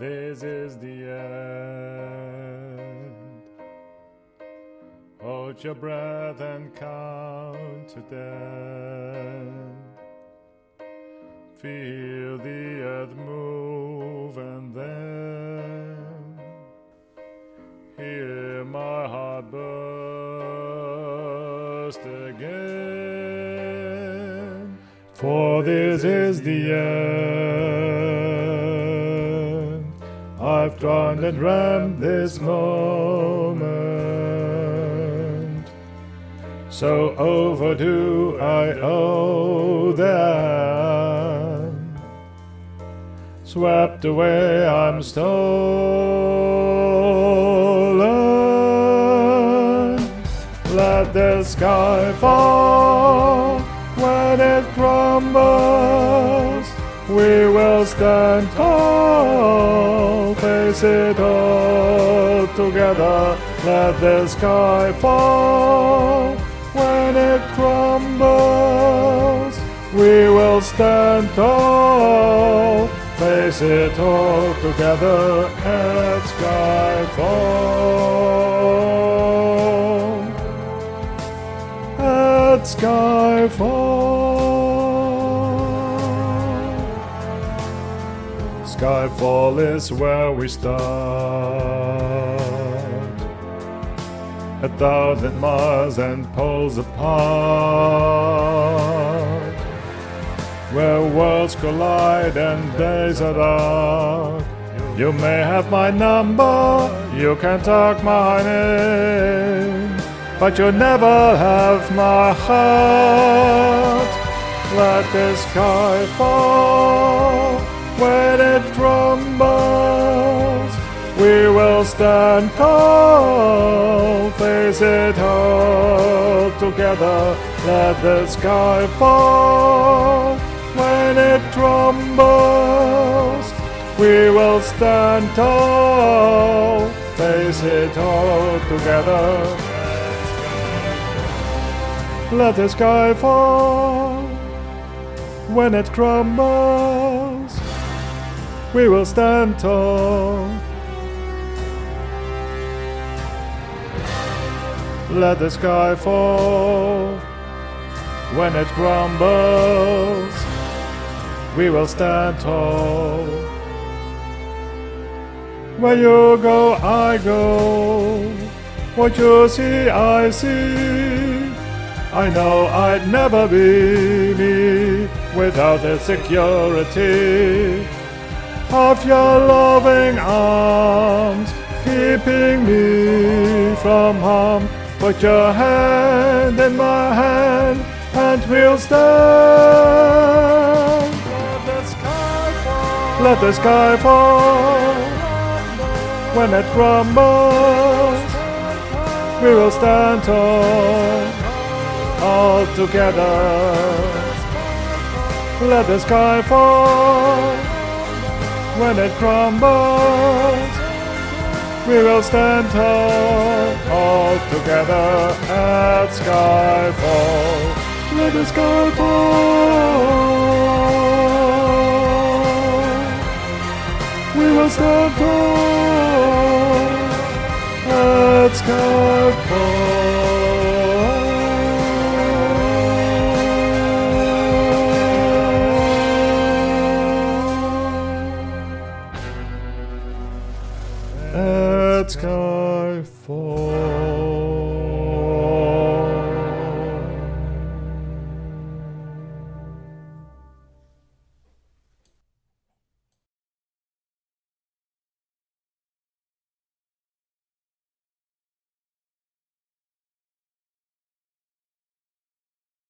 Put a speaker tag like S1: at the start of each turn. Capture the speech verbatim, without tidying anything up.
S1: This is the end. Hold your breath and count to ten. Feel the earth move and then hear my heart burst again. For this is the end. I've dreamed and dreamt this moment, so overdue I owe them. Swept away I'm stolen. Let the sky fall. When it crumbles, we will stand tall. Face it all together. Let the sky fall. When it crumbles, we will stand tall. Face it all together at Skyfall. At Skyfall. Skyfall is where we start, a thousand miles and poles apart, where worlds collide and days are dark. You may have my number, you can talk my name, but you'll never have my heart. Let the sky fall. When it crumbles, we will stand tall. Face it all together. Let the sky fall. When it crumbles, we will stand tall. Face it all together. Let the sky fall. When it crumbles, we will stand tall. Let the sky fall. When it crumbles, we will stand tall. Where you go, I go. What you see, I see. I know I'd never be me without the security of your loving arms, keeping me from harm. Put your hand in my hand, and we'll stand. Let the sky fall. Let the sky fall. When it crumbles, we will stand tall, all together. Let the sky fall. When it crumbles, we will stand tall, all together at Skyfall. Let the sky fall. We will stand tall.